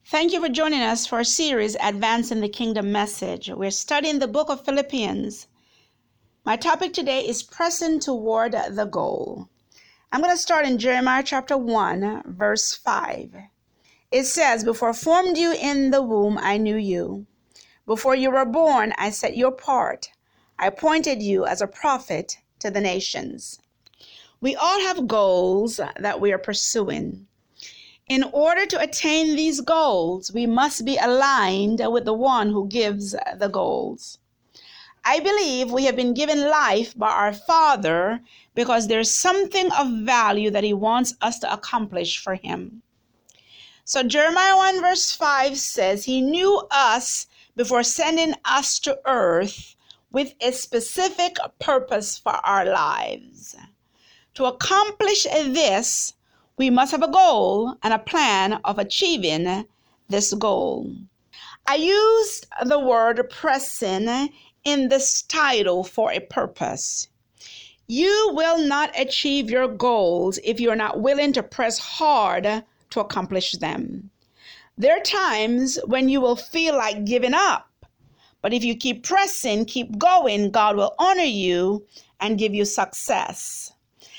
Thank you for joining us for a series, Advancing the Kingdom Message. We're studying the book of Philippians. My topic today is pressing toward the goal. I'm going to start in Jeremiah chapter 1, verse 5. It says, "Before I formed you in the womb, I knew you. Before you were born, I set you apart. I appointed you as a prophet to the nations." We all have goals that we are pursuing. In order to attain these goals, we must be aligned with the one who gives the goals. I believe we have been given life by our Father because there's something of value that He wants us to accomplish for Him. So Jeremiah 1 verse 5 says, He knew us before sending us to earth with a specific purpose for our lives. To accomplish this, we must have a goal and a plan of achieving this goal. I used the word pressing in this title for a purpose. You will not achieve your goals if you're not willing to press hard to accomplish them. There are times when you will feel like giving up, but if you keep pressing, keep going, God will honor you and give you success.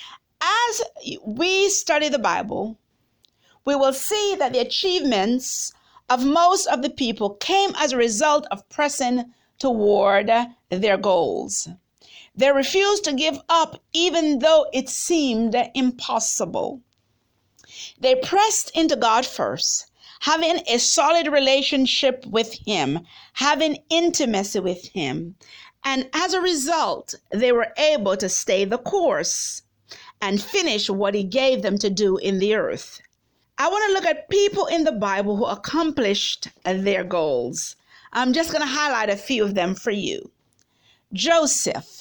As we study the Bible, we will see that the achievements of most of the people came as a result of pressing toward their goals. They refused to give up even though it seemed impossible. They pressed into God first, having a solid relationship with Him, having intimacy with Him. And as a result, they were able to stay the course and finish what He gave them to do in the earth. I want to look at people in the Bible who accomplished their goals. I'm just going to highlight a few of them for you. Joseph's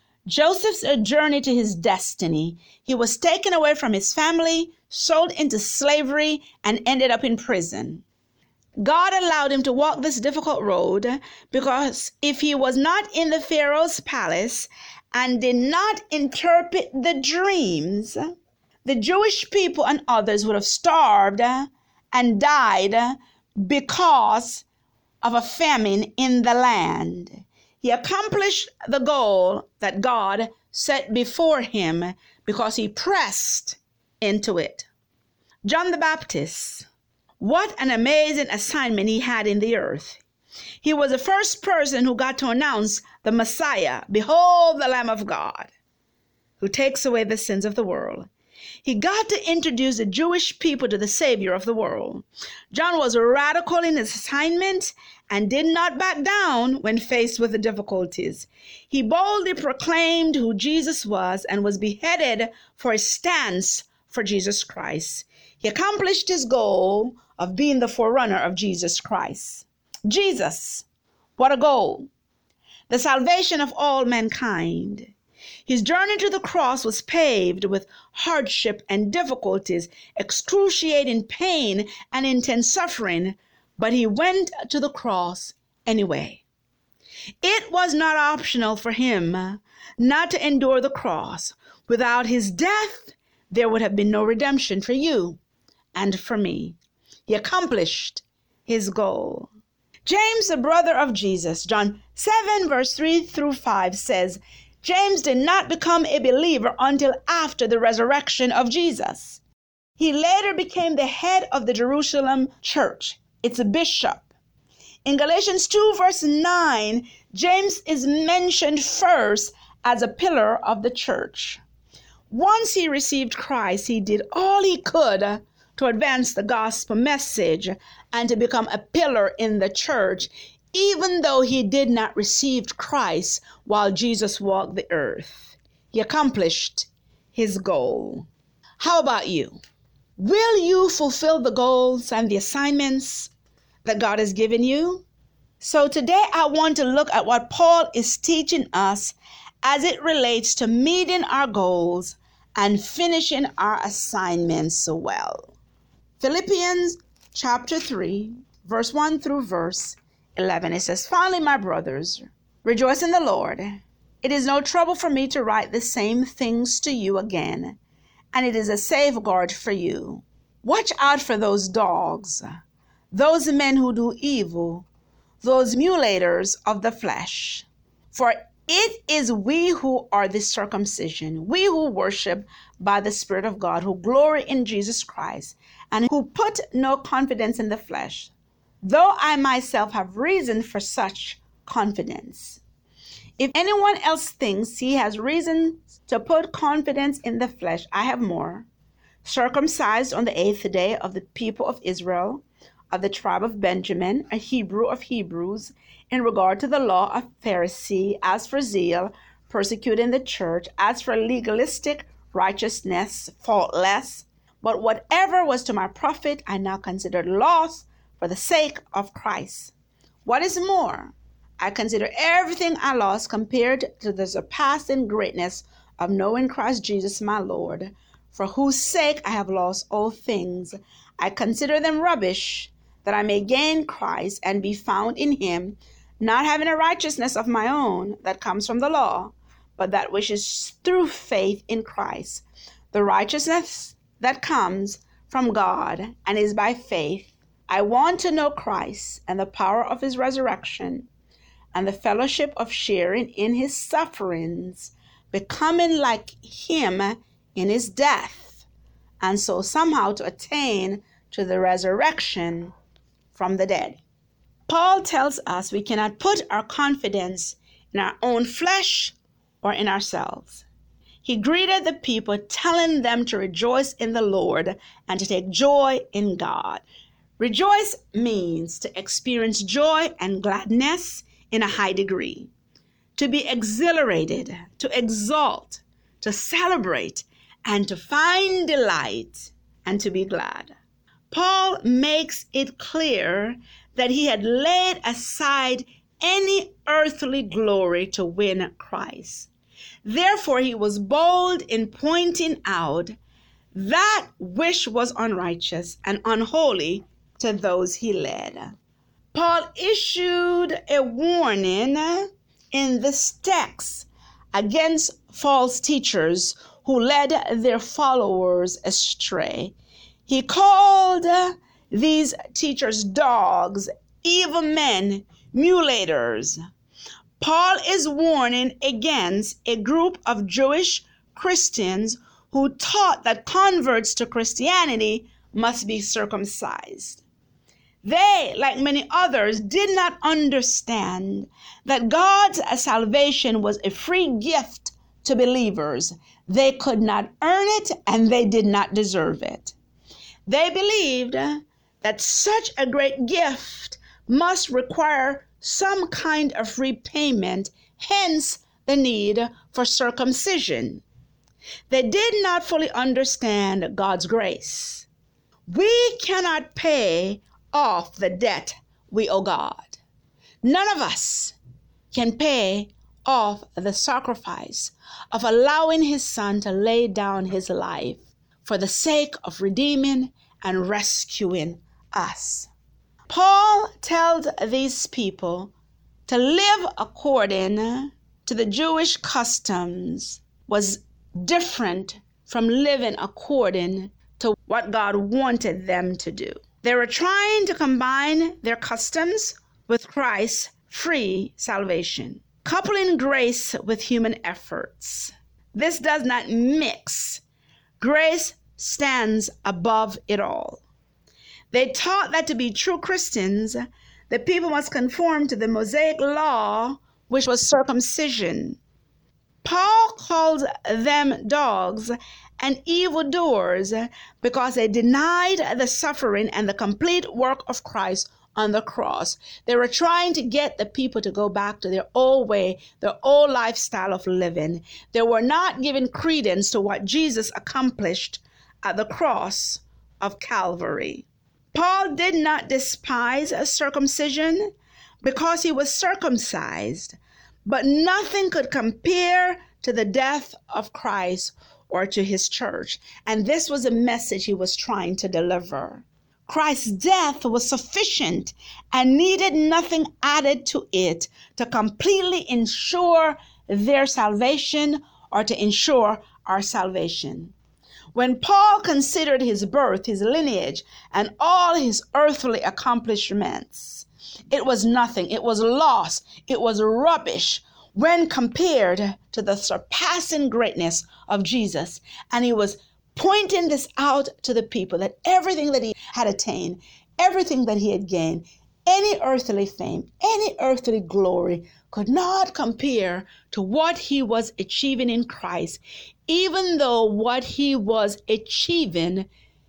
journey to his destiny. He was taken away from his family, sold into slavery, and ended up in prison. God allowed him to walk this difficult road because if he was not in the Pharaoh's palace and did not interpret the dreams, the Jewish people and others would have starved and died because of a famine in the land. He accomplished the goal that God set before him because he pressed into it. John the Baptist, what an amazing assignment he had in the earth. He was the first person who got to announce the Messiah. Behold the Lamb of God who takes away the sins of the world. He got to introduce the Jewish people to the Savior of the world. John was radical in his assignment and did not back down when faced with the difficulties. He boldly proclaimed who Jesus was and was beheaded for his stance for Jesus Christ. He accomplished his goal of being the forerunner of Jesus Christ. Jesus, what a goal. The salvation of all mankind. His journey to the cross was paved with hardship and difficulties, excruciating pain and intense suffering, but he went to the cross anyway. It was not optional for him not to endure the cross. Without his death, there would have been no redemption for you and for me. He accomplished his goal. James, the brother of Jesus, John 7, verse 3 through 5 says, James did not become a believer until after the resurrection of Jesus. He later became the head of the Jerusalem church, its bishop. In Galatians 2, verse 9, James is mentioned first as a pillar of the church. Once he received Christ, he did all he could to advance the gospel message and to become a pillar in the church, even though he did not receive Christ while Jesus walked the earth. He accomplished his goal. How about you? Will you fulfill the goals and the assignments that God has given you? So today I want to look at what Paul is teaching us as it relates to meeting our goals and finishing our assignments well. Philippians chapter 3, verse 1 through verse 11. It says, "Finally, my brothers, rejoice in the Lord. It is no trouble for me to write the same things to you again, and it is a safeguard for you. Watch out for those dogs those men who do evil, those mutilators of the flesh. For it is we who are the circumcision, we who worship by the Spirit of God, who glory in Jesus Christ, and who put no confidence in the flesh, though I myself have reason for such confidence. If anyone else thinks he has reason to put confidence in the flesh, I have more. Circumcised on the 8th day of the people of Israel, of the tribe of Benjamin, a Hebrew of Hebrews, in regard to the law of Pharisee, as for zeal, persecuting the church, as for legalistic righteousness, faultless. But whatever was to my profit, I now considered loss for the sake of Christ. What is more, I consider everything I lost compared to the surpassing greatness of knowing Christ Jesus my Lord, for whose sake I have lost all things. I consider them rubbish, that I may gain Christ and be found in him, not having a righteousness of my own that comes from the law, but that which is through faith in Christ, the righteousness that comes from God and is by faith. I want to know Christ and the power of his resurrection, and the fellowship of sharing in his sufferings, becoming like him in his death, and so somehow to attain to the resurrection from the dead. Paul tells us we cannot put our confidence in our own flesh or in ourselves. He greeted the people, telling them to rejoice in the Lord and to take joy in God. Rejoice means to experience joy and gladness in a high degree, to be exhilarated, to exalt, to celebrate, and to find delight, and to be glad. Paul makes it clear that he had laid aside any earthly glory to win Christ. Therefore, he was bold in pointing out that which was unrighteous and unholy to those he led. Paul issued a warning in this text against false teachers who led their followers astray. He called these teachers dogs, evil men, mutilators. Paul is warning against a group of Jewish Christians who taught that converts to Christianity must be circumcised. They, like many others, did not understand that God's salvation was a free gift to believers. They could not earn it and they did not deserve it. They believed that such a great gift must require some kind of repayment, hence the need for circumcision. They did not fully understand God's grace. We cannot pay off the debt we owe God. None of us can pay off the sacrifice of allowing his son to lay down his life for the sake of redeeming and rescuing us. Paul tells these people to live according to the Jewish customs was different from living according to what God wanted them to do. They were trying to combine their customs with Christ's free salvation, coupling grace with human efforts. This does not mix. Grace stands above it all. They taught that to be true Christians, the people must conform to the Mosaic law, which was circumcision. Paul called them dogs and evildoers because they denied the suffering and the complete work of Christ on the cross. They were trying to get the people to go back to their old way, their old lifestyle of living. They were not giving credence to what Jesus accomplished at the cross of Calvary. Paul did not despise circumcision because he was circumcised, but nothing could compare to the death of Christ or to his church. And this was a message he was trying to deliver. Christ's death was sufficient and needed nothing added to it to completely ensure their salvation or to ensure our salvation. When Paul considered his birth, his lineage, and all his earthly accomplishments, it was nothing. It was loss. It was rubbish when compared to the surpassing greatness of Jesus. And he was pointing this out to the people, that everything that he had attained, everything that he had gained, any earthly fame, any earthly glory could not compare to what he was achieving in Christ, even though what he was achieving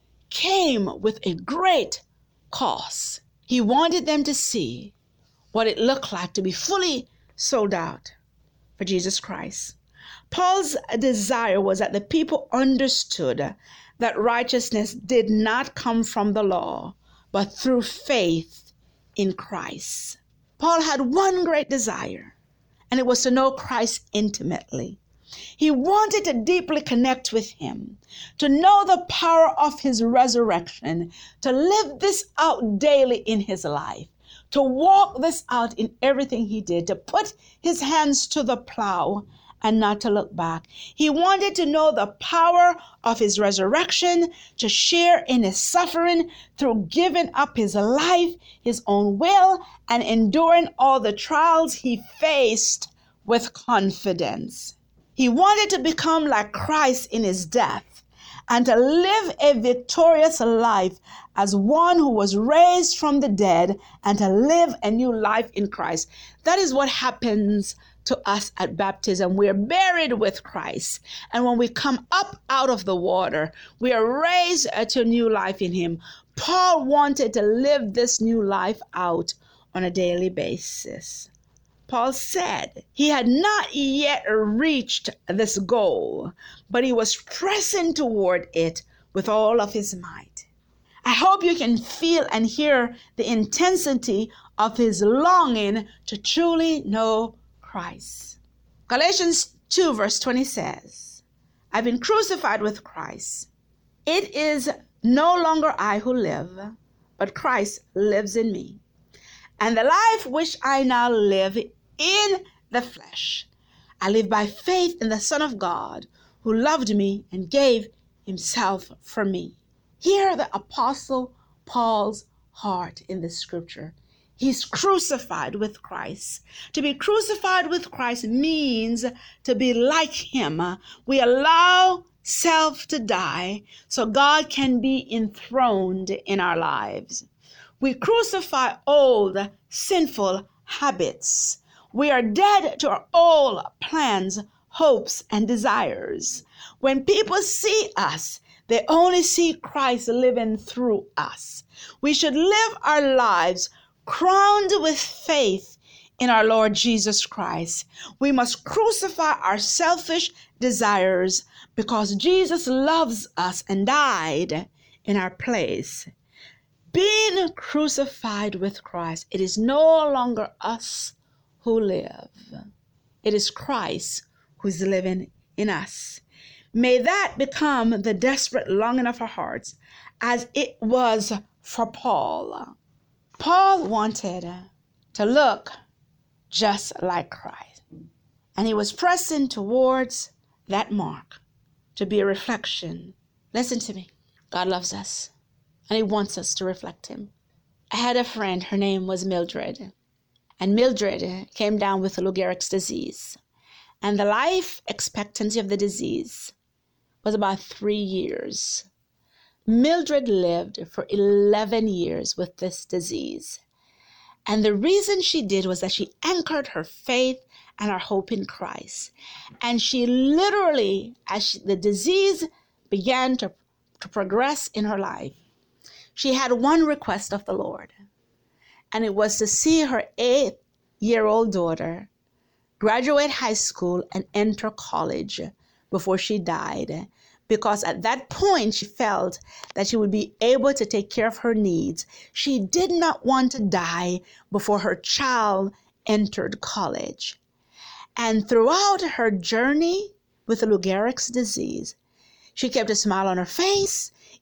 came with a great cost. He wanted them to see what it looked like to be fully sold out for Jesus Christ. Paul's desire was that the people understood that righteousness did not come from the law, but through faith in Christ. Paul had one great desire, and it was to know Christ intimately. He wanted to deeply connect with him, to know the power of his resurrection, to live this out daily in his life, to walk this out in everything he did, to put his hands to the plow and not to look back. He wanted to know the power of his resurrection, to share in his suffering through giving up his life, his own will, and enduring all the trials he faced with confidence. He wanted to become like Christ in his death and to live a victorious life as one who was raised from the dead, and to live a new life in Christ. That is what happens to us at baptism. We are buried with Christ. And when we come up out of the water, we are raised to new life in him. Paul wanted to live this new life out on a daily basis. Paul said he had not yet reached this goal, but he was pressing toward it with all of his might. I hope you can feel and hear the intensity of his longing to truly know Christ. Galatians 2 verse 20 says, I've been crucified with Christ. It is no longer I who live, but Christ lives in me. And the life which I now live in the flesh, I live by faith in the Son of God, who loved me and gave himself for me. Hear the Apostle Paul's heart in the scripture. He's crucified with Christ. To be crucified with Christ means to be like him. We allow self to die so God can be enthroned in our lives. We crucify old sinful habits. We are dead to our old plans, hopes, and desires. When people see us, they only see Christ living through us. We should live our lives crowned with faith in our Lord Jesus Christ. We must crucify our selfish desires because Jesus loves us and died in our place. Being crucified with Christ, it is no longer us who live. It is Christ who is living in us. May that become the desperate longing of our hearts as it was for Paul. Paul wanted to look just like Christ, and he was pressing towards that mark to be a reflection. Listen to me. God loves us, and he wants us to reflect him. I had a friend, her name was Mildred, and Mildred came down with Lou Gehrig's disease, and the life expectancy of the disease was about 3 years. Mildred lived for 11 years with this disease. And the reason she did was that she anchored her faith and her hope in Christ. And she literally, as the disease began to progress in her life, she had one request of the Lord. And it was to see her 8-year-old daughter graduate high school and enter college before she died, because at that point she felt that she would be able to take care of her needs. She did not want to die before her child entered college. And throughout her journey with Lou Gehrig's disease, she kept a smile on her face,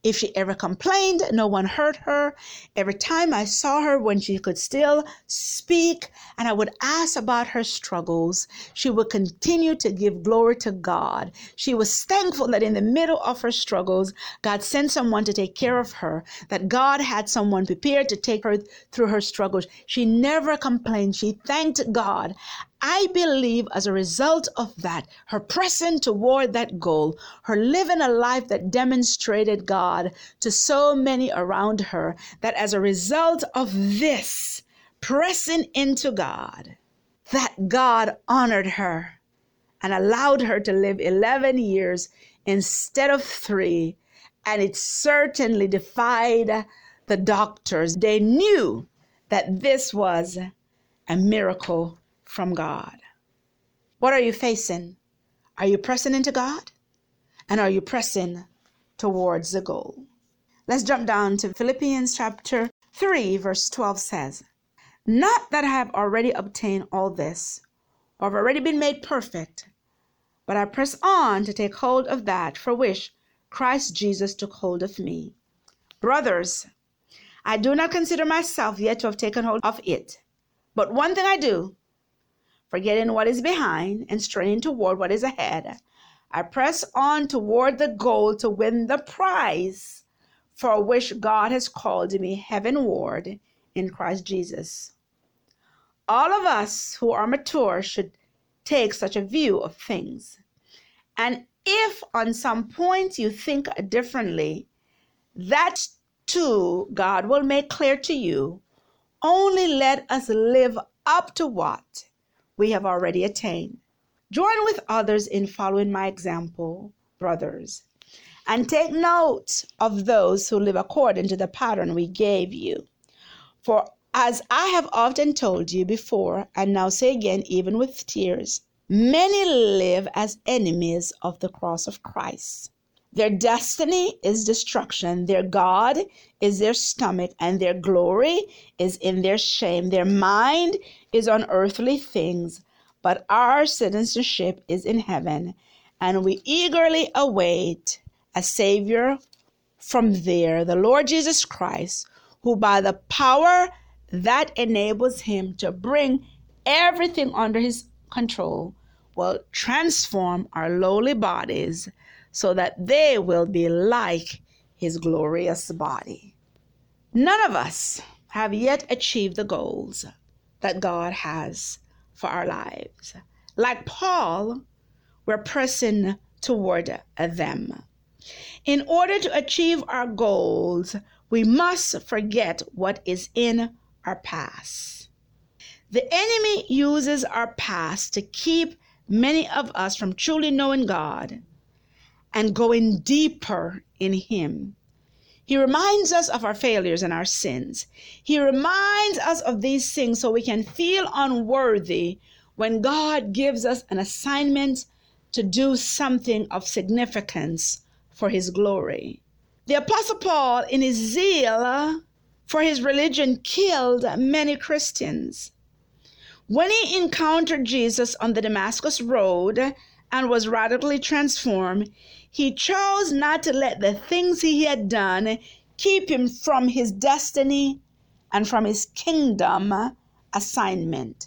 If she ever complained, no one heard her. Every time I saw her when she could still speak and I would ask about her struggles, she would continue to give glory to God. She was thankful that in the middle of her struggles, God sent someone to take care of her, that God had someone prepared to take her through her struggles. She never complained. She thanked God. I believe as a result of that, her pressing toward that goal, her living a life that demonstrated God to so many around her, that as a result of this pressing into God, that God honored her and allowed her to live 11 years instead of 3. And it certainly defied the doctors. They knew that this was a miracle from God. What are you facing? Are you pressing into God? And are you pressing towards the goal? Let's jump down to Philippians chapter 3, verse 12 says, "Not that I have already obtained all this, or have already been made perfect, but I press on to take hold of that for which Christ Jesus took hold of me. Brothers, I do not consider myself yet to have taken hold of it, but one thing I do, forgetting what is behind and straining toward what is ahead, I press on toward the goal to win the prize for which God has called me heavenward in Christ Jesus." All of us who are mature should take such a view of things. And if on some point you think differently, that too God will make clear to you. Only let us live up to what we have already attained. Join with others in following my example, brothers, and take note of those who live according to the pattern we gave you. For as I have often told you before, and now say again, even with tears, many live as enemies of the cross of Christ. Their destiny is destruction. Their God is their stomach, and their glory is in their shame. Their mind is on earthly things, but our citizenship is in heaven, and we eagerly await a Savior from there, the Lord Jesus Christ, who by the power that enables him to bring everything under his control will transform our lowly bodies so that they will be like his glorious body. None of us have yet achieved the goals that God has for our lives. Like Paul, we're pressing toward them. In order to achieve our goals, we must forget what is in our past. The enemy uses our past to keep many of us from truly knowing God and going deeper in him. He reminds us of our failures and our sins. He reminds us of these things so we can feel unworthy when God gives us an assignment to do something of significance for his glory. The Apostle Paul, in his zeal for his religion, killed many Christians. When he encountered Jesus on the Damascus Road and was radically transformed, he chose not to let the things he had done keep him from his destiny and from his kingdom assignment.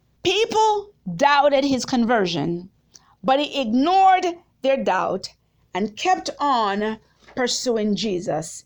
People doubted his conversion, but he ignored their doubt and kept on pursuing Jesus.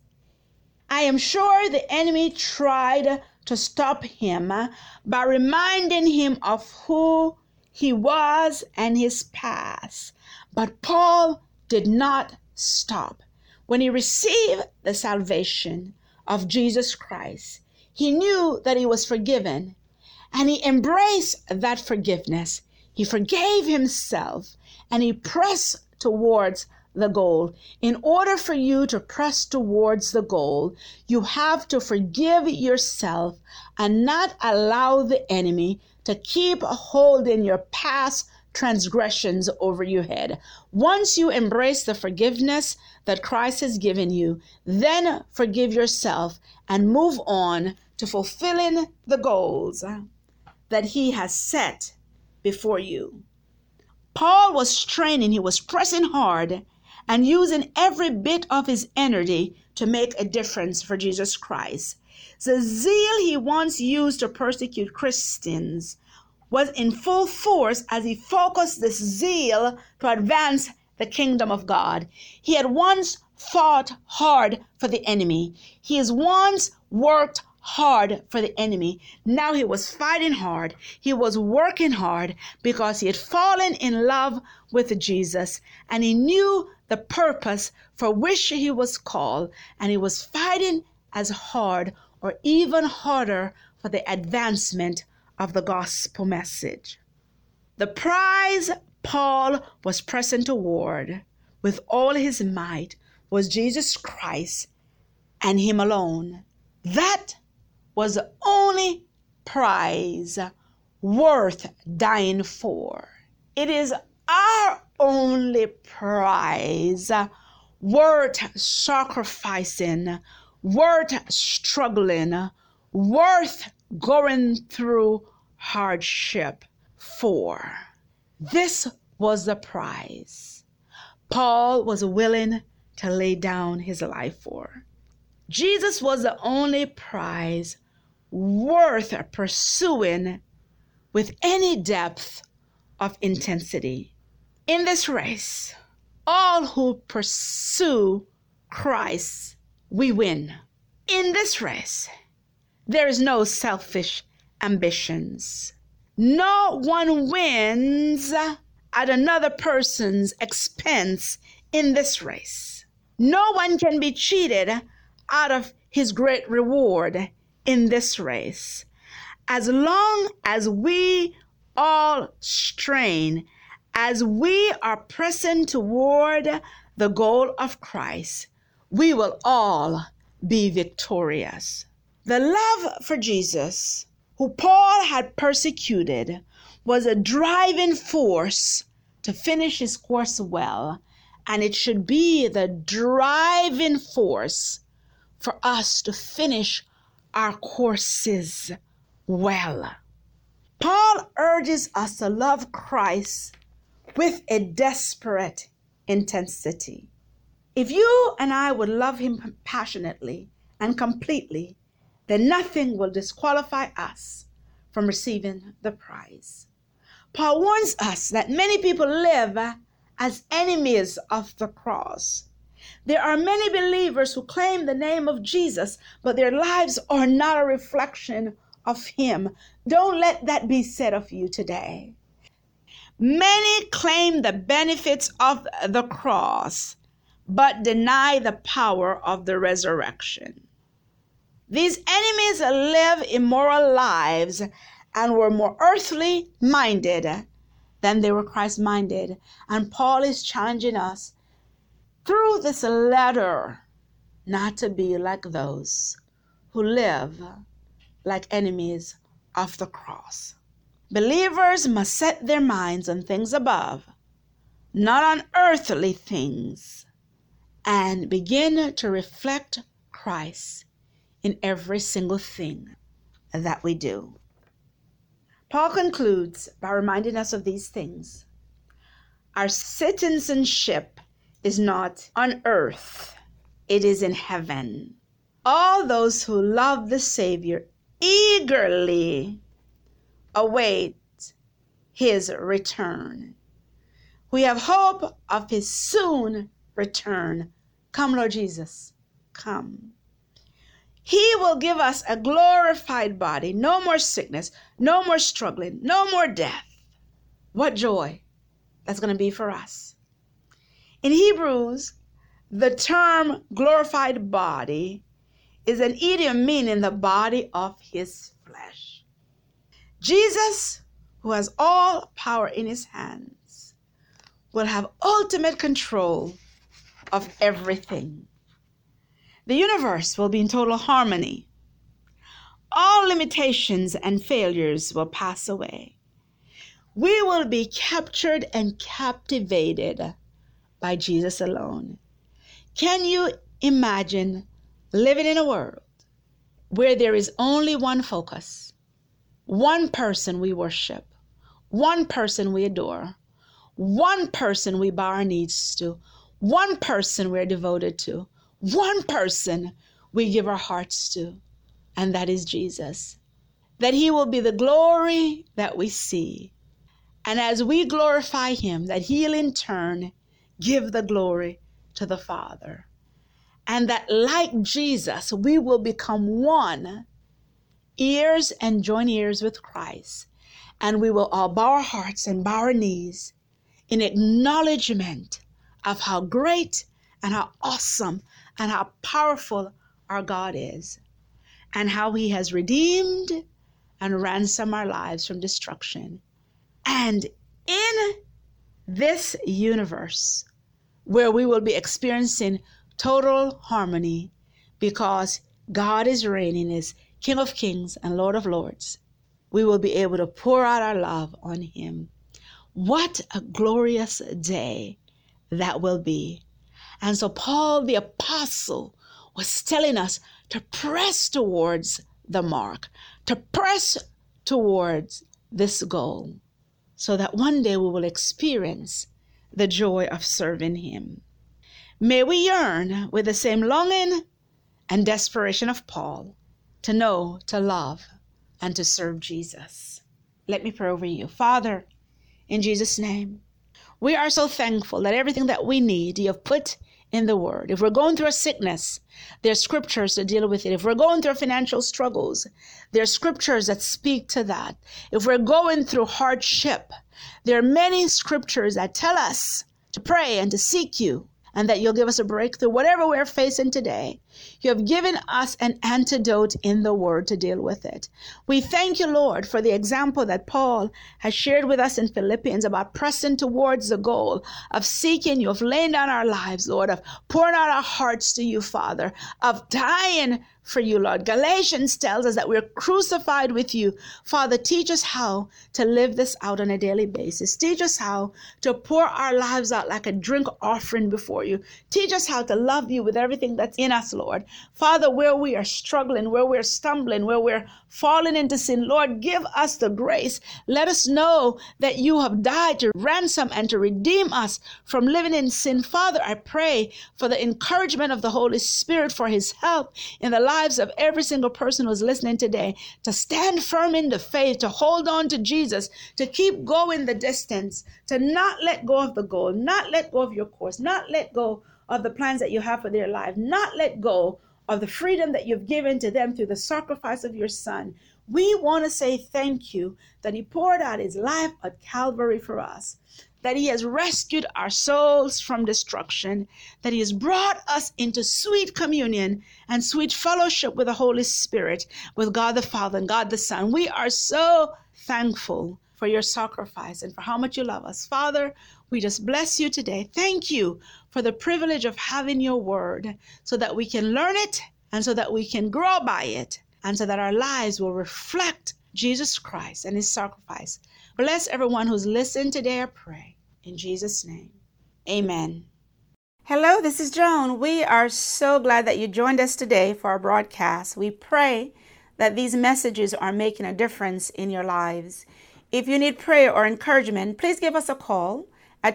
I am sure the enemy tried to stop him by reminding him of who he was and his past. But Paul did not stop. When he received the salvation of Jesus Christ, he knew that he was forgiven, and he embraced that forgiveness. He forgave himself, and he pressed towards the goal. In order for you to press towards the goal, you have to forgive yourself and not allow the enemy to keep holding your past transgressions over your head. Once you embrace the forgiveness that Christ has given you, then forgive yourself and move on to fulfilling the goals that he has set before you. Paul was training, he was pressing hard, and using every bit of his energy to make a difference for Jesus Christ. The zeal he once used to persecute Christians was in full force as he focused this zeal to advance the kingdom of God. He had once fought hard for the enemy. He has once worked hard for the enemy. Now he was fighting hard. He was working hard because he had fallen in love with Jesus, and he knew the purpose for which he was called, and he was fighting as hard or even harder for the advancement of the gospel message. The prize Paul was pressing toward with all his might was Jesus Christ and him alone. That was the only prize worth dying for. It is our only prize worth sacrificing, worth struggling, worth going through hardship for. This was the prize Paul was willing to lay down his life for. Jesus was the only prize worth pursuing with any depth of intensity. In this race, all who pursue Christ, we win. In this race, there is no selfish ambitions. No one wins at another person's expense in this race. No one can be cheated out of his great reward in this race. As long as we all strain, as we are pressing toward the goal of Christ, we will all be victorious. The love for Jesus, who Paul had persecuted, was a driving force to finish his course well, and it should be the driving force for us to finish our courses well. Paul urges us to love Christ with a desperate intensity. If you and I would love him passionately and completely, then nothing will disqualify us from receiving the prize. Paul warns us that many people live as enemies of the cross. There are many believers who claim the name of Jesus, but their lives are not a reflection of him. Don't let that be said of you today. Many claim the benefits of the cross, but deny the power of the resurrection. These enemies live immoral lives and were more earthly minded than they were Christ minded. And Paul is challenging us through this letter not to be like those who live like enemies of the cross. Believers must set their minds on things above, not on earthly things, and begin to reflect Christ in every single thing that we do. Paul concludes by reminding us of these things. Our citizenship is not on earth, it is in heaven. All those who love the Savior eagerly await his return. We have hope of his soon return. Come, Lord Jesus, come. He will give us a glorified body, no more sickness, no more struggling, no more death. What joy that's going to be for us. In Hebrews, the term glorified body is an idiom meaning the body of his flesh. Jesus, who has all power in his hands, will have ultimate control of everything. The universe will be in total harmony. All limitations and failures will pass away. We will be captured and captivated by Jesus alone. Can you imagine living in a world where there is only one focus, one person we worship, one person we adore, one person we bow our knees to, One person we're devoted to. One person we give our hearts to, and that is Jesus. That he will be the glory that we see. And as we glorify him, that he'll in turn give the glory to the Father. And that like Jesus, we will become one, ears and join ears with Christ. And we will all bow our hearts and bow our knees in acknowledgement of how great and how awesome and how powerful our God is, and how he has redeemed and ransomed our lives from destruction. And in this universe, where we will be experiencing total harmony because God is reigning as King of Kings and Lord of Lords, we will be able to pour out our love on him. What a glorious day that will be. And so Paul the apostle was telling us to press towards the mark, to press towards this goal, so that one day we will experience the joy of serving him. May we yearn with the same longing and desperation of Paul to know, to love, and to serve Jesus. Let me pray over you. Father, in Jesus' name, we are so thankful that everything that we need you have put in the word. If we're going through a sickness, there are scriptures to deal with it. If we're going through financial struggles, there are scriptures that speak to that. If we're going through hardship, there are many scriptures that tell us to pray and to seek you, and that you'll give us a breakthrough. Whatever we're facing today, you have given us an antidote in the word to deal with it. We thank you, Lord, for the example that Paul has shared with us in Philippians about pressing towards the goal of seeking you, of laying down our lives, Lord, of pouring out our hearts to you, Father, of dying for you, Lord. Galatians tells us that we're crucified with you. Father, teach us how to live this out on a daily basis. Teach us how to pour our lives out like a drink offering before you. Teach us how to love you with everything that's in us, Lord. Father, where we are struggling, where we're stumbling, where we're falling into sin, Lord, give us the grace. Let us know that you have died to ransom and to redeem us from living in sin. Father, I pray for the encouragement of the Holy Spirit, for his help in the lives of every single person who's listening today, to stand firm in the faith, to hold on to Jesus, to keep going the distance, to not let go of the goal, not let go of your course, not let go of the plans that you have for their life, not let go of the freedom that you've given to them through the sacrifice of your Son. We want to say thank you that he poured out his life at Calvary for us, that he has rescued our souls from destruction, that he has brought us into sweet communion and sweet fellowship with the Holy Spirit, with God the Father and God the Son. We are so thankful for your sacrifice and for how much you love us. Father, we just bless you today. Thank you for the privilege of having your word so that we can learn it and so that we can grow by it and so that our lives will reflect Jesus Christ and his sacrifice. Bless everyone who's listened today, I pray. In Jesus' name, amen. Hello, this is Joan. We are so glad that you joined us today for our broadcast. We pray that these messages are making a difference in your lives. If you need prayer or encouragement, please give us a call at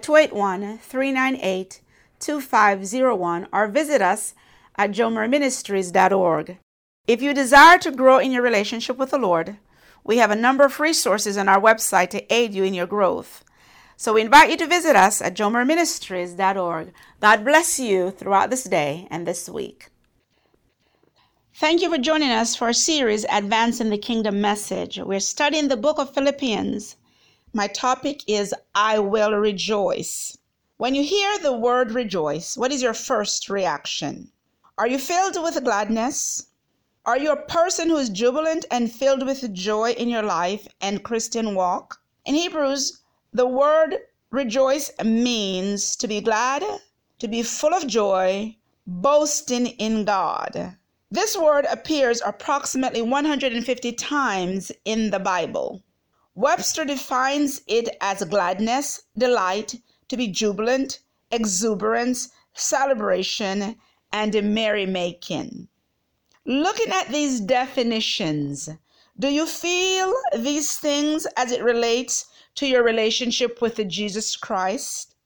281-398-2501 or visit us at jomerministries.org. If you desire to grow in your relationship with the Lord, we have a number of resources on our website to aid you in your growth. So we invite you to visit us at jomerministries.org. God bless you throughout this day and this week. Thank you for joining us for our series, Advancing the Kingdom Message. We're studying the book of Philippians. My topic is, I will rejoice. When you hear the word rejoice, what is your first reaction? Are you filled with gladness? Are you a person who is jubilant and filled with joy in your life and Christian walk? In Hebrews, the word rejoice means to be glad, to be full of joy, boasting in God. This word appears approximately 150 times in the Bible. Webster defines it as gladness, delight, to be jubilant, exuberance, celebration, and merrymaking. Looking at these definitions, do you feel these things as it relates to your relationship with Jesus Christ?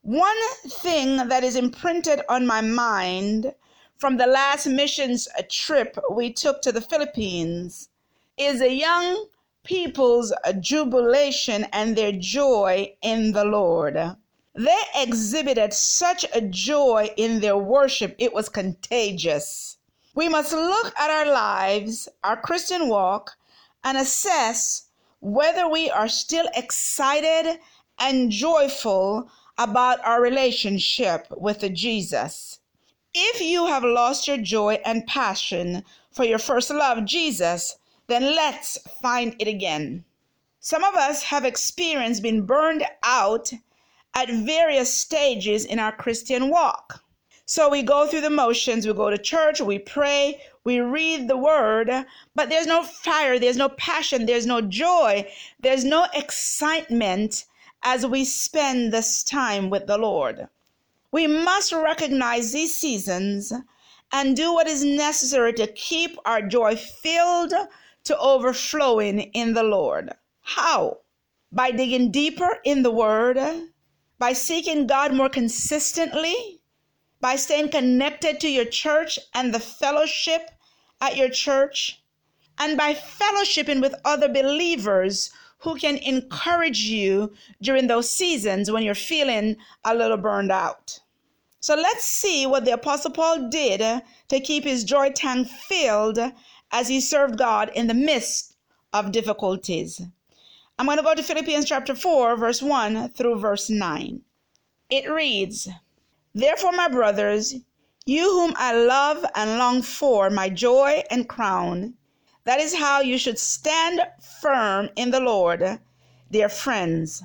One thing that is imprinted on my mind from the last missions trip we took to the Philippines is a young people's jubilation and their joy in the Lord. They exhibited such a joy in their worship, it was contagious. We must look at our lives, our Christian walk, and assess whether we are still excited and joyful about our relationship with Jesus. If you have lost your joy and passion for your first love, Jesus, then let's find it again. Some of us have experienced being burned out at various stages in our Christian walk. So we go through the motions, we go to church, we pray, we read the word, but there's no fire, there's no passion, there's no joy, there's no excitement as we spend this time with the Lord. We must recognize these seasons and do what is necessary to keep our joy filled to overflowing in the Lord. How? By digging deeper in the word, by seeking God more consistently, by staying connected to your church and the fellowship at your church, and by fellowshipping with other believers who can encourage you during those seasons when you're feeling a little burned out. So let's see what the Apostle Paul did to keep his joy tank filled as he served God in the midst of difficulties. I'm going to go to Philippians chapter 4, verse 1 through verse 9. It reads, "Therefore, my brothers, you whom I love and long for, my joy and crown, that is how you should stand firm in the Lord, dear friends.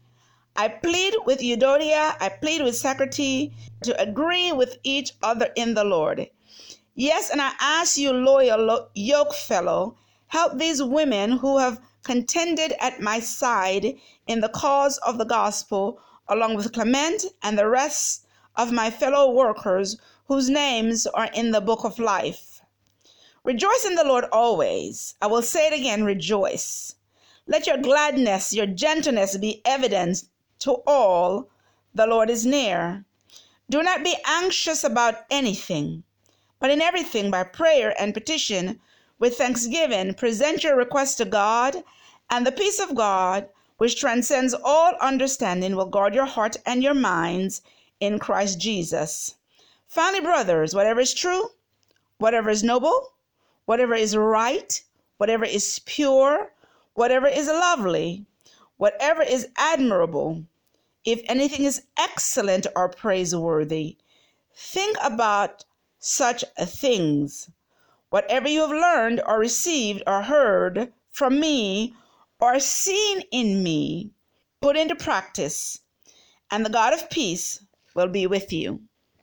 I plead with Euodia, I plead with Syntyche to agree with each other in the Lord. Yes, and I ask you, loyal yokefellow, help these women who have contended at my side in the cause of the gospel, along with Clement and the rest of my fellow workers whose names are in the book of life. Rejoice in the Lord always. I will say it again, rejoice. Let your gladness, your gentleness be evident to all. The Lord is near. Do not be anxious about anything, but in everything by prayer and petition with thanksgiving present your requests to God, and the peace of God, which transcends all understanding, will guard your heart and your minds in Christ Jesus. Finally, brothers, whatever is true, whatever is noble, whatever is right, whatever is pure, whatever is lovely, whatever is admirable, if anything is excellent or praiseworthy, think about such things. Whatever you have learned or received or heard from me or seen in me, put into practice, and the God of peace will be with you."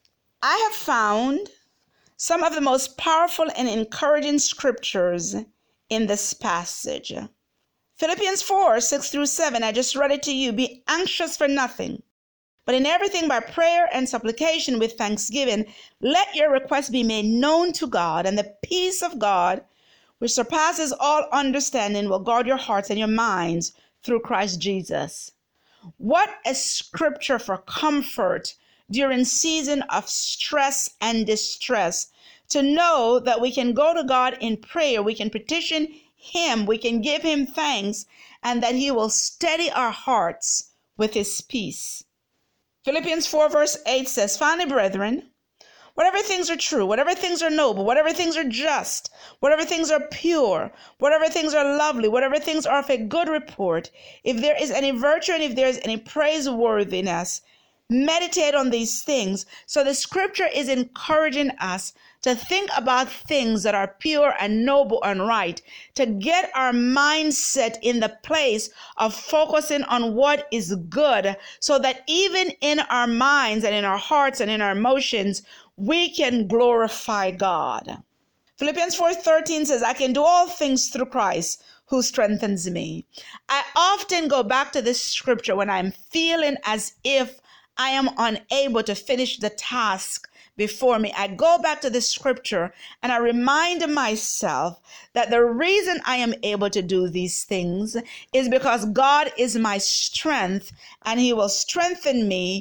I have found some of the most powerful and encouraging scriptures in this passage. Philippians 4, 6 through 7, I just read it to you. Be anxious for nothing, but in everything by prayer and supplication with thanksgiving, let your requests be made known to God, and the peace of God, which surpasses all understanding, will guard your hearts and your minds through Christ Jesus. What a scripture for comfort during season of stress and distress, to know that we can go to God in prayer, we can petition Him, we can give Him thanks, and that He will steady our hearts with His peace. Philippians 4 verse 8 says, "Finally, brethren, whatever things are true, whatever things are noble, whatever things are just, whatever things are pure, whatever things are lovely, whatever things are of a good report, if there is any virtue and if there is any praiseworthiness, meditate on these things." So the scripture is encouraging us to think about things that are pure and noble and right, to get our mindset in the place of focusing on what is good, so that even in our minds and in our hearts and in our emotions, we can glorify God. Philippians 4:13 says, "I can do all things through Christ who strengthens me." I often go back to this scripture when I'm feeling as if I am unable to finish the task before me. I go back to this scripture and I remind myself that the reason I am able to do these things is because God is my strength, and He will strengthen me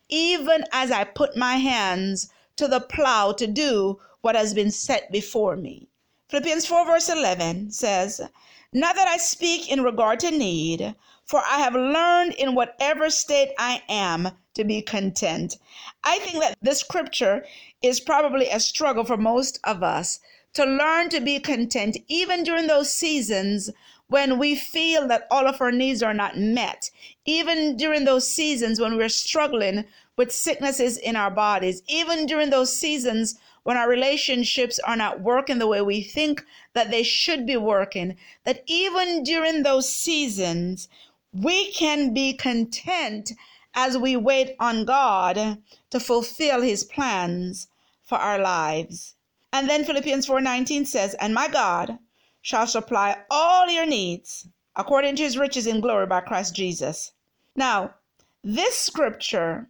even as I put my hands to the plow to do what has been set before me. Philippians 4 verse 11 says, not that I speak in regard to need, for I have learned in whatever state I am to be content. I think that this scripture is probably a struggle for most of us to learn to be content, even during those seasons when we feel that all of our needs are not met, even during those seasons when we're struggling with sicknesses in our bodies, even during those seasons when our relationships are not working the way we think that they should be working, that even during those seasons, we can be content as we wait on God to fulfill his plans for our lives. And then Philippians 4:19 says, and my God shall supply all your needs according to his riches in glory by Christ Jesus. Now, this scripture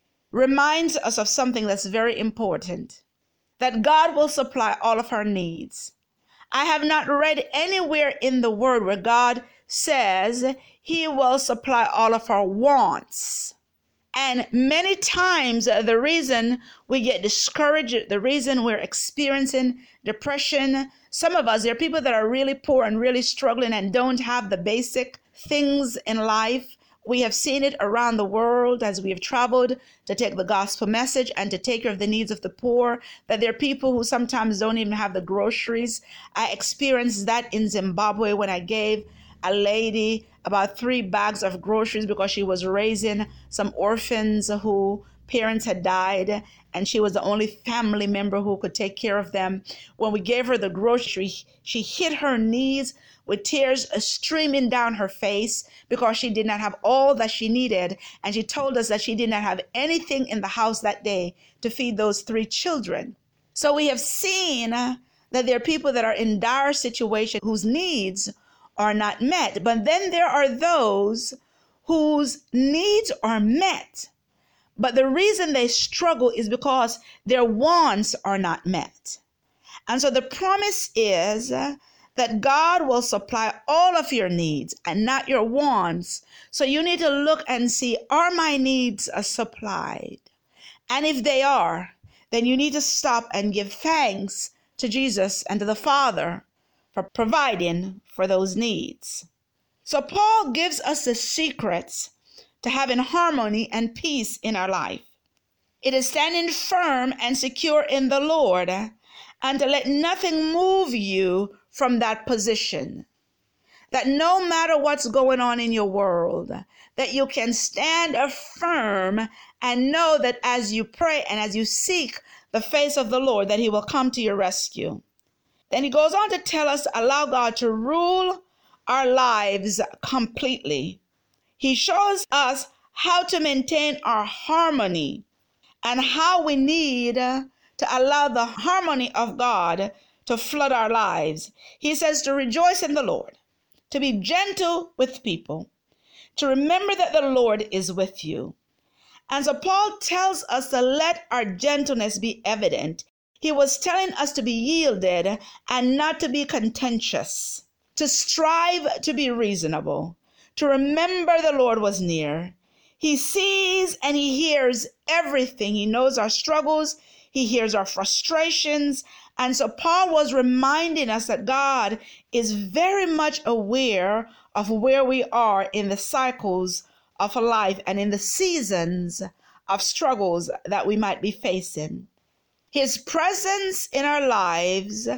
reminds us of something that's very important, that God will supply all of our needs. I have not read anywhere in the word where God says he will supply all of our wants. And many times the reason we get discouraged, the reason we're experiencing depression, some of us, there are people that are really poor and really struggling and don't have the basic things in life. We have seen it around the world as we have traveled to take the gospel message and to take care of the needs of the poor, that there are people who sometimes don't even have the groceries. I experienced that in Zimbabwe when I gave a lady about 3 bags of groceries because she was raising some orphans who parents had died, and she was the only family member who could take care of them. When we gave her the grocery, she hit her knees with tears streaming down her face because she did not have all that she needed. And she told us that she did not have anything in the house that day to feed those 3 children. So we have seen that there are people that are in dire situations whose needs are not met. But then there are those whose needs are met, but the reason they struggle is because their wants are not met. And so the promise is that God will supply all of your needs and not your wants. So you need to look and see, are my needs supplied? And if they are, then you need to stop and give thanks to Jesus and to the Father for providing for those needs. So Paul gives us the secrets to having harmony and peace in our life. It is standing firm and secure in the Lord, and to let nothing move you from that position. That no matter what's going on in your world, that you can stand firm and know that as you pray and as you seek the face of the Lord, that he will come to your rescue. Then he goes on to tell us to allow God to rule our lives completely. He shows us how to maintain our harmony and how we need to allow the harmony of God to flood our lives. He says to rejoice in the Lord, to be gentle with people, to remember that the Lord is with you. And so Paul tells us to let our gentleness be evident. He was telling us to be yielded and not to be contentious, to strive to be reasonable, to remember the Lord was near. He sees and he hears everything. He knows our struggles. He hears our frustrations. And so Paul was reminding us that God is very much aware of where we are in the cycles of life and in the seasons of struggles that we might be facing. His presence in our lives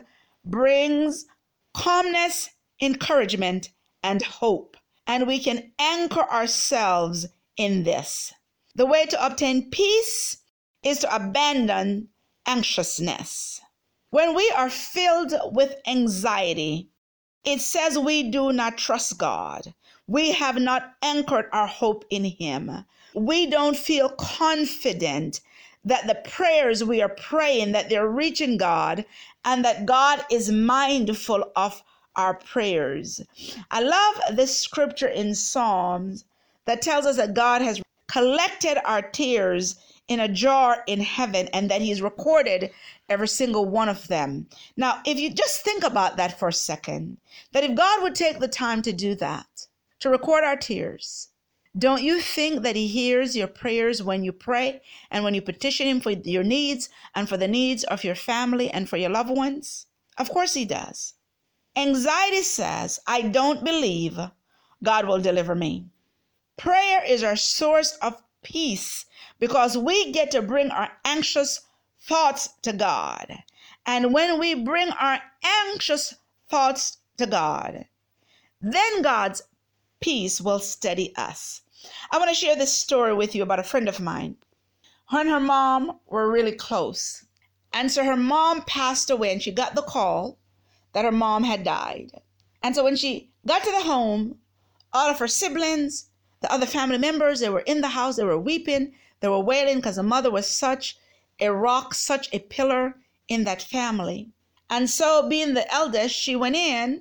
brings calmness, encouragement, and hope. And we can anchor ourselves in this. The way to obtain peace is to abandon anxiousness. When we are filled with anxiety, it says we do not trust God. We have not anchored our hope in him. We don't feel confident that the prayers we are praying, that they're reaching God and that God is mindful of our prayers. I love this scripture in Psalms that tells us that God has collected our tears in a jar in heaven and that he's recorded every single one of them. Now, if you just think about that for a second, that if God would take the time to do that, to record our tears, Don't you think that he hears your prayers when you pray and when you petition him for your needs and for the needs of your family and for your loved ones? Of course he does. Anxiety says, I don't believe God will deliver me. Prayer is our source of peace because we get to bring our anxious thoughts to God. And when we bring our anxious thoughts to God, then God's peace will steady us. I want to share this story with you about a friend of mine. Her and her mom were really close. And so her mom passed away and she got the call that her mom had died. And so when she got to the home, all of her siblings, the other family members, they were in the house, they were weeping, they were wailing because the mother was such a rock, such a pillar in that family. And so being the eldest, she went in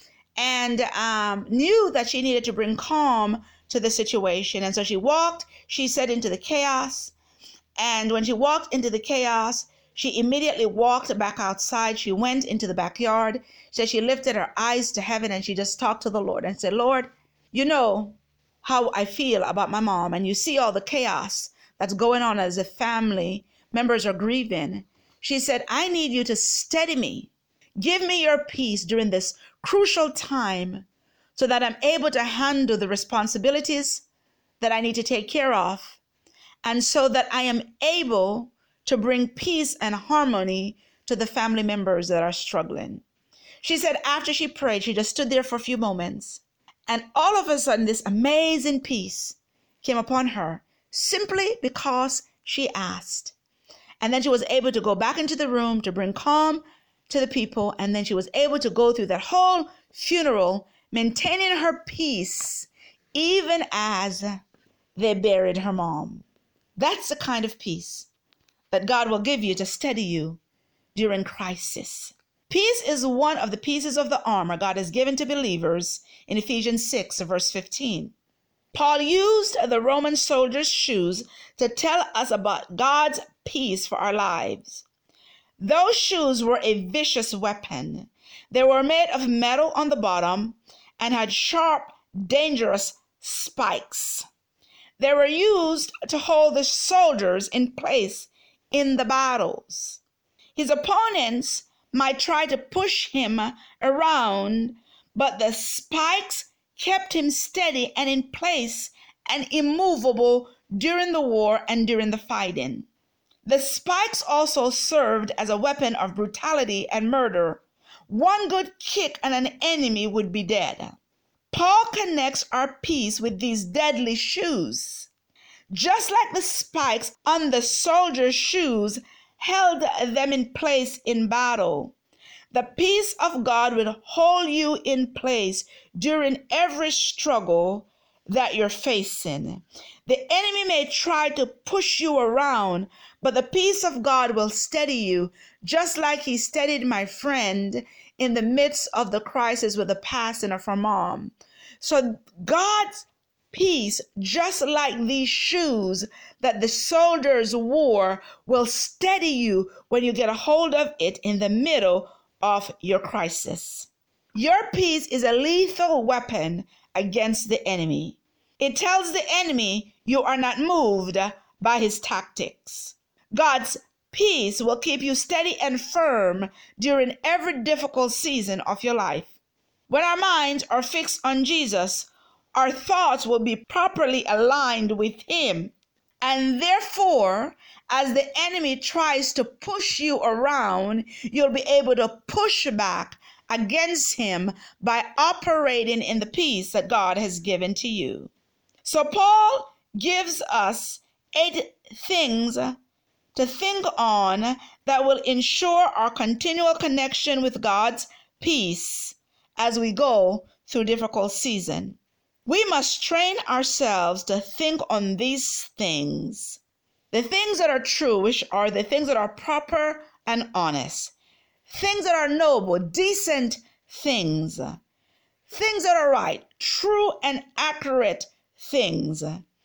and knew that she needed to bring calm to the situation. And so she said, into the chaos. And when she walked into the chaos, she immediately walked back outside. She went into the backyard. So she lifted her eyes to heaven and she just talked to the Lord and said, Lord, you know how I feel about my mom. And you see all the chaos that's going on as the family members are grieving. She said, I need you to steady me. Give me your peace during this crucial time so that I'm able to handle the responsibilities that I need to take care of, and so that I am able to bring peace and harmony to the family members that are struggling. She said after she prayed, she just stood there for a few moments, and all of a sudden this amazing peace came upon her simply because she asked. And then she was able to go back into the room to bring calm to the people. And then she was able to go through that whole funeral, maintaining her peace, even as they buried her mom. That's the kind of peace that God will give you to steady you during crisis. Peace is one of the pieces of the armor God has given to believers in Ephesians 6, verse 15. Paul used the Roman soldiers' shoes to tell us about God's peace for our lives. Those shoes were a vicious weapon. They were made of metal on the bottom and had sharp, dangerous spikes. They were used to hold the soldiers in place in the battles. His opponents might try to push him around, but the spikes kept him steady and in place and immovable during the war and during the fighting. The spikes also served as a weapon of brutality and murder. One good kick and an enemy would be dead. Paul connects our peace with these deadly shoes. Just like the spikes on the soldiers' shoes held them in place in battle, the peace of God will hold you in place during every struggle that you're facing. The enemy may try to push you around, but the peace of God will steady you, just like he steadied my friend in the midst of the crisis with the passing of her mom. So God's peace, just like these shoes that the soldiers wore, will steady you when you get a hold of it in the middle of your crisis. Your peace is a lethal weapon against the enemy. It tells the enemy you are not moved by his tactics. God's peace will keep you steady and firm during every difficult season of your life. When our minds are fixed on Jesus, our thoughts will be properly aligned with him. And therefore, as the enemy tries to push you around, you'll be able to push back against him by operating in the peace that God has given to you. So Paul gives us 8 things to think on that will ensure our continual connection with God's peace as we go through difficult season. We must train ourselves to think on these things. The things that are true, which are the things that are proper and honest. Things that are noble, decent things. Things that are right, true and accurate things.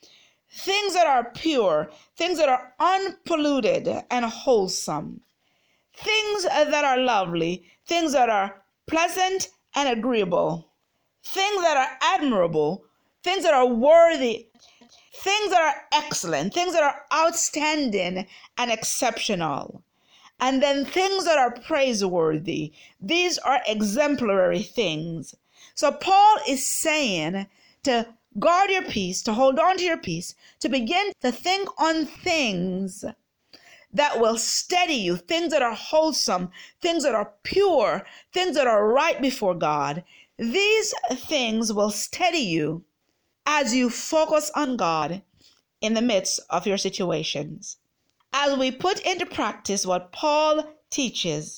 Things that are pure, things that are unpolluted and wholesome. Things that are lovely, things that are pleasant and agreeable. Things that are admirable, things that are worthy, things that are excellent, things that are outstanding and exceptional. And then things that are praiseworthy. These are exemplary things. So Paul is saying to guard your peace, to hold on to your peace, to begin to think on things that will steady you, things that are wholesome, things that are pure, things that are right before God. These things will steady you as you focus on God in the midst of your situations. As we put into practice what Paul teaches,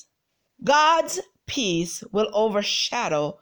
God's peace will overshadow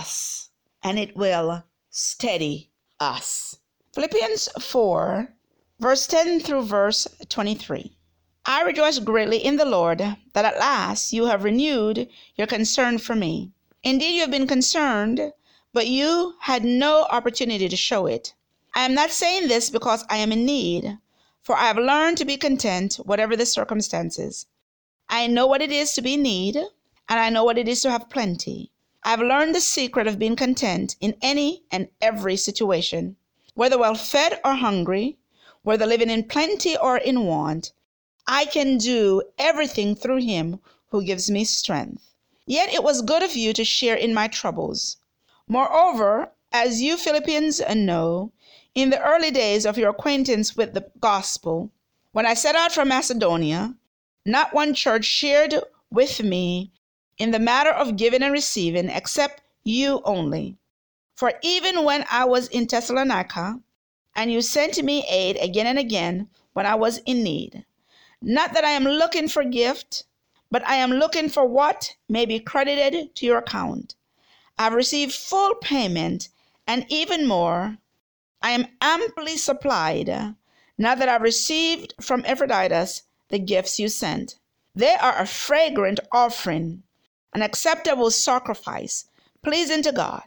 us and it will steady us. Philippians 4, verse 10 through verse 23. I rejoice greatly in the Lord that at last you have renewed your concern for me. Indeed, you have been concerned, but you had no opportunity to show it. I am not saying this because I am in need, for I have learned to be content whatever the circumstances. I know what it is to be in need, and I know what it is to have plenty. I have learned the secret of being content in any and every situation, whether well fed or hungry, whether living in plenty or in want. I can do everything through him who gives me strength. Yet it was good of you to share in my troubles. Moreover, as you Philippians know, in the early days of your acquaintance with the gospel, when I set out from Macedonia, not one church shared with me in the matter of giving and receiving, except you only. For even when I was in Thessalonica, and you sent me aid again and again when I was in need. Not that I am looking for gift, but I am looking for what may be credited to your account. I have received full payment, and even more, I am amply supplied, now that I have received from Epaphroditus the gifts you sent. They are a fragrant offering, an acceptable sacrifice, pleasing to God.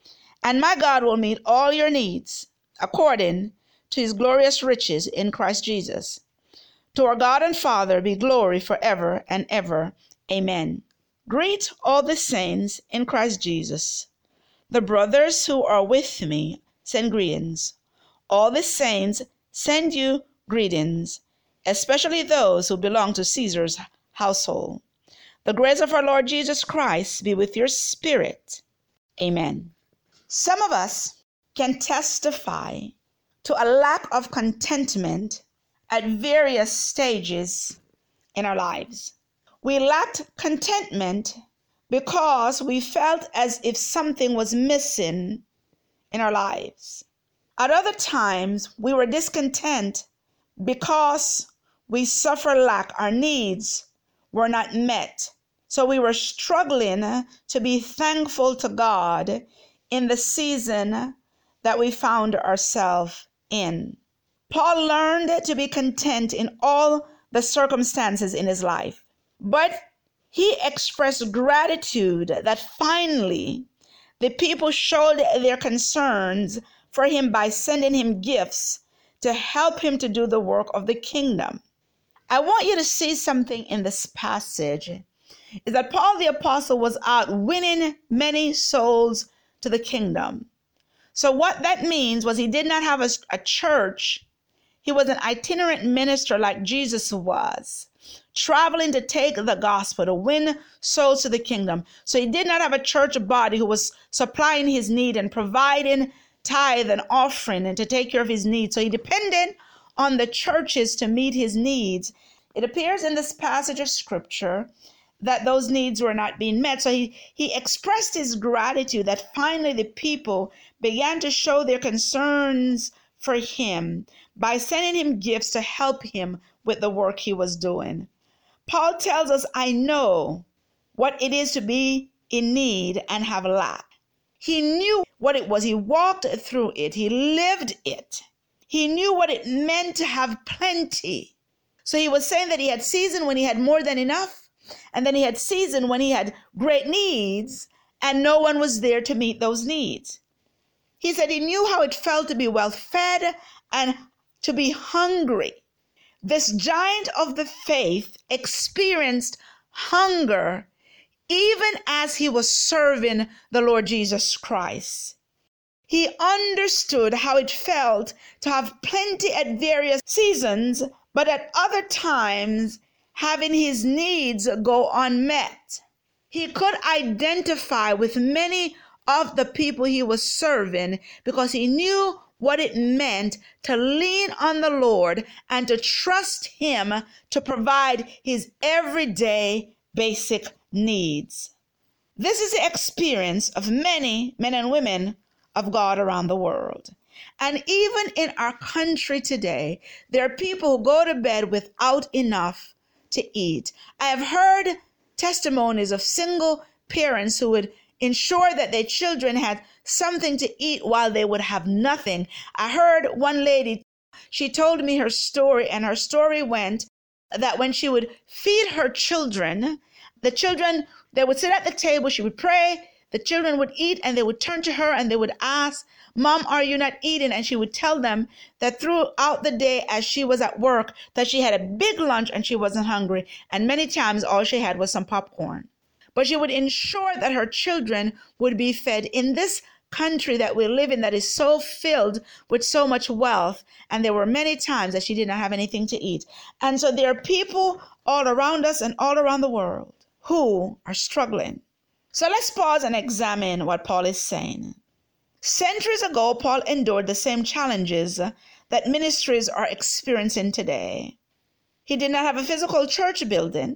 And my God will meet all your needs, according to his glorious riches in Christ Jesus. To our God and Father be glory forever and ever. Amen. Greet all the saints in Christ Jesus. The brothers who are with me send greetings. All the saints send you greetings, especially those who belong to Caesar's household. The grace of our Lord Jesus Christ be with your spirit. Amen. Some of us can testify to a lack of contentment at various stages in our lives. We lacked contentment because we felt as if something was missing in our lives. At other times, we were discontent because we suffered lack. Our needs were not met. So we were struggling to be thankful to God in the season that we found ourselves in. Paul learned to be content in all the circumstances in his life, but he expressed gratitude that finally the people showed their concerns for him by sending him gifts to help him to do the work of the kingdom. I want you to see something in this passage, is that Paul the apostle was out winning many souls to the kingdom. So what that means was he did not have a church. He was an itinerant minister like Jesus was, traveling to take the gospel, to win souls to the kingdom. So he did not have a church body who was supplying his need and providing tithe and offering and to take care of his needs. So he depended on the churches to meet his needs. It appears in this passage of scripture that those needs were not being met. So he expressed his gratitude that finally the people began to show their concerns for him by sending him gifts to help him with the work he was doing. Paul tells us, I know what it is to be in need and have lack. He knew what it was. He walked through it. He lived it. He knew what it meant to have plenty. So he was saying that he had season when he had more than enough, and then he had season when he had great needs, and no one was there to meet those needs. He said he knew how it felt to be well fed and to be hungry. This giant of the faith experienced hunger even as he was serving the Lord Jesus Christ. He understood how it felt to have plenty at various seasons, but at other times having his needs go unmet. He could identify with many of the people he was serving because he knew what it meant to lean on the Lord and to trust him to provide his everyday basic needs. This is the experience of many men and women of God around the world. And even in our country today, there are people who go to bed without enough to eat. I have heard testimonies of single parents who would ensure that their children had something to eat while they would have nothing. I heard one lady, she told me her story, and her story went that when she would feed her children, the children, they would sit at the table, she would pray, the children would eat, and they would turn to her and they would ask, "Mom, are you not eating?" And she would tell them that throughout the day as she was at work, that she had a big lunch and she wasn't hungry. And many times all she had was some popcorn. But she would ensure that her children would be fed in this country that we live in that is so filled with so much wealth. And there were many times that she did not have anything to eat. And so there are people all around us and all around the world who are struggling. So let's pause and examine what Paul is saying. Centuries ago, Paul endured the same challenges that ministries are experiencing today. He did not have a physical church building.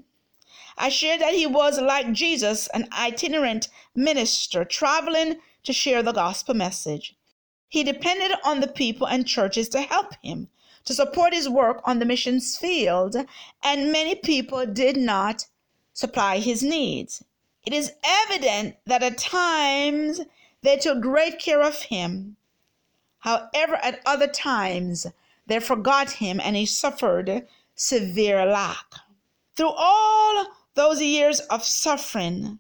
I shared that he was, like Jesus, an itinerant minister traveling to share the gospel message. He depended on the people and churches to help him, to support his work on the missions field, and many people did not supply his needs. It is evident that at times they took great care of him. However, at other times they forgot him and he suffered severe lack. Through all those years of suffering,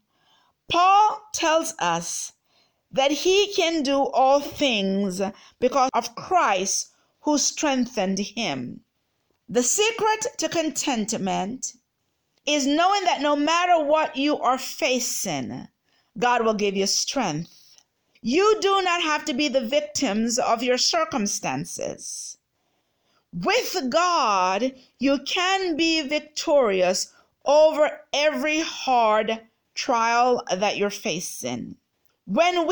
Paul tells us that he can do all things because of Christ who strengthened him. The secret to contentment is knowing that no matter what you are facing, God will give you strength. You do not have to be the victims of your circumstances. With God, you can be victorious over every hard trial that you're facing. When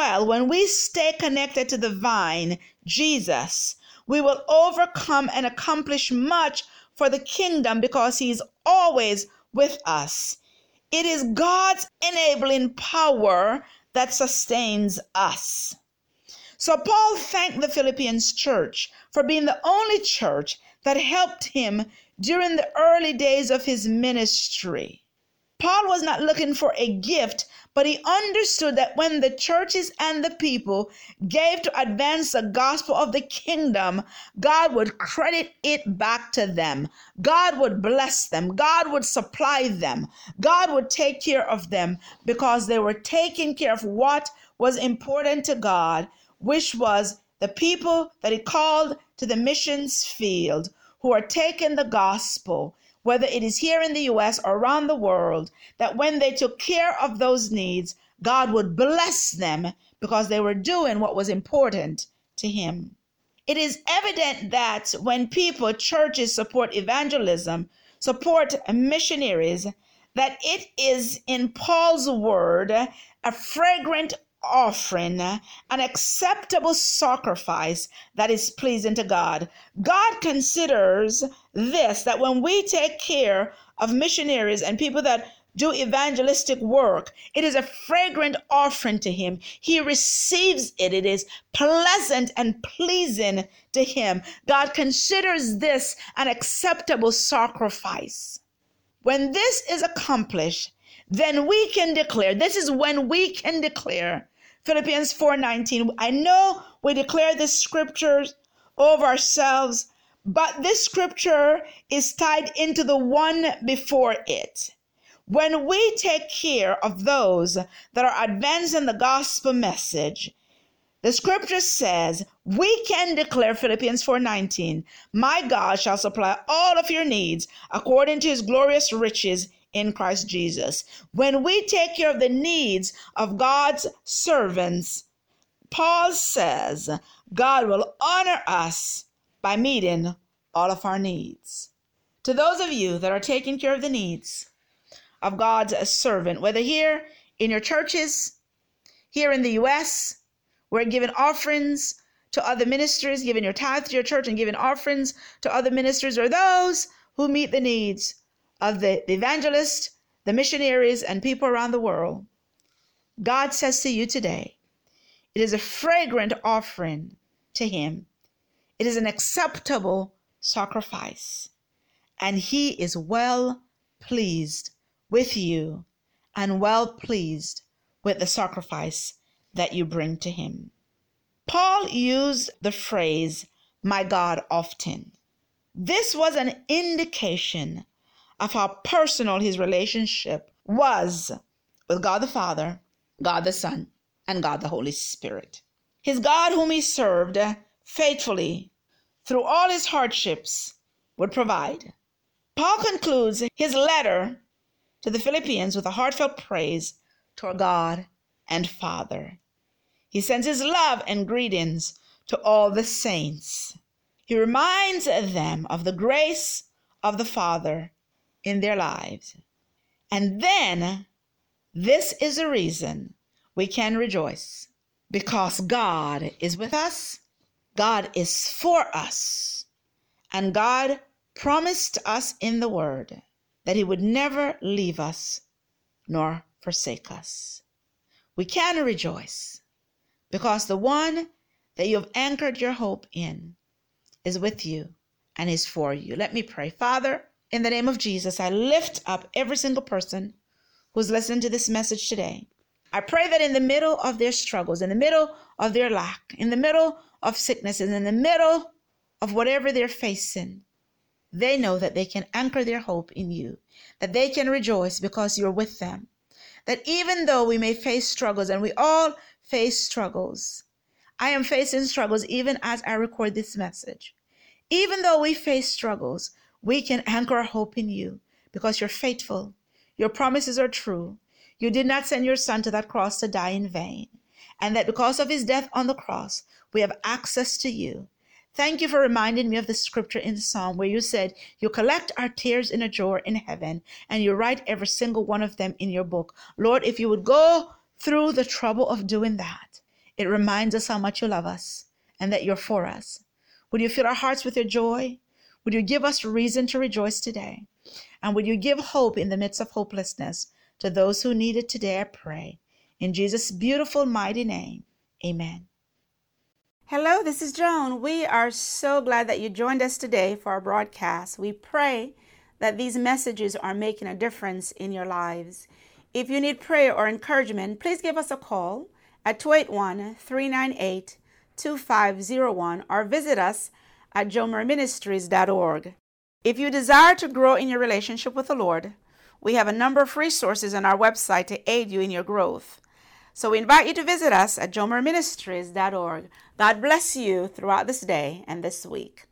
we stay connected to the vine, Jesus, we will overcome and accomplish much for the kingdom because he's always with us. It is God's enabling power that sustains us. So Paul thanked the Philippians church for being the only church that helped him during the early days of his ministry. Paul was not looking for a gift, but he understood that when the churches and the people gave to advance the gospel of the kingdom, God would credit it back to them. God would bless them. God would supply them. God would take care of them because they were taking care of what was important to God, which was the people that he called to the missions field who are taking the gospel, whether it is here in the U.S. or around the world, that when they took care of those needs, God would bless them because they were doing what was important to him. It is evident that when people, churches support evangelism, support missionaries, that it is, in Paul's word, a fragrant offering, an acceptable sacrifice that is pleasing to God. God considers this, that when we take care of missionaries and people that do evangelistic work, it is a fragrant offering to him. He receives it. It is pleasant and pleasing to him. God considers this an acceptable sacrifice. When this is accomplished, then we can declare, this is when we can declare, Philippians 4:19. I know we declare this scripture over ourselves, but this scripture is tied into the one before it. When we take care of those that are advancing the gospel message, the scripture says we can declare, Philippians 4:19, my God shall supply all of your needs according to his glorious riches in Christ Jesus. When we take care of the needs of God's servants, Paul says God will honor us by meeting all of our needs. To those of you that are taking care of the needs of God's servant, whether here in your churches, here in the U.S., we're giving offerings to other ministries, giving your tithe to your church and giving offerings to other ministries, or those who meet the needs of the evangelists, the missionaries, and people around the world. God says to you today, it is a fragrant offering to him. It is an acceptable sacrifice. And he is well pleased with you and well pleased with the sacrifice that you bring to him. Paul used the phrase, my God, often. This was an indication of how personal his relationship was with God the Father, God the Son, and God the Holy Spirit. His God whom he served faithfully through all his hardships would provide. Paul concludes his letter to the Philippians with a heartfelt praise toward God and Father. He sends his love and greetings to all the saints. He reminds them of the grace of the Father in their lives. And then, this is the reason we can rejoice. Because God is with us, God is for us, and God promised us in the Word that he would never leave us nor forsake us. We can rejoice because the one that you have anchored your hope in is with you and is for you. Let me pray. Father, in the name of Jesus, I lift up every single person who's listening to this message today. I pray that in the middle of their struggles, in the middle of their lack, in the middle of sicknesses, in the middle of whatever they're facing, they know that they can anchor their hope in you, that they can rejoice because you're with them, that even though we may face struggles, and we all face struggles, I am facing struggles even as I record this message. Even though we face struggles, we can anchor our hope in you because you're faithful. Your promises are true. You did not send your son to that cross to die in vain, and that because of his death on the cross, we have access to you. Thank you for reminding me of the scripture in the Psalm where you said you collect our tears in a jar in heaven and you write every single one of them in your book. Lord, if you would go through the trouble of doing that, it reminds us how much you love us and that you're for us. Would you fill our hearts with your joy? Would you give us reason to rejoice today? And would you give hope in the midst of hopelessness to those who need it today, I pray. In Jesus' beautiful, mighty name, amen. Hello, this is Joan. We are so glad that you joined us today for our broadcast. We pray that these messages are making a difference in your lives. If you need prayer or encouragement, please give us a call at 281-398-2501 or visit us at jomerministries.org. If you desire to grow in your relationship with the Lord, we have a number of resources on our website to aid you in your growth. So we invite you to visit us at jomerministries.org. God bless you throughout this day and this week.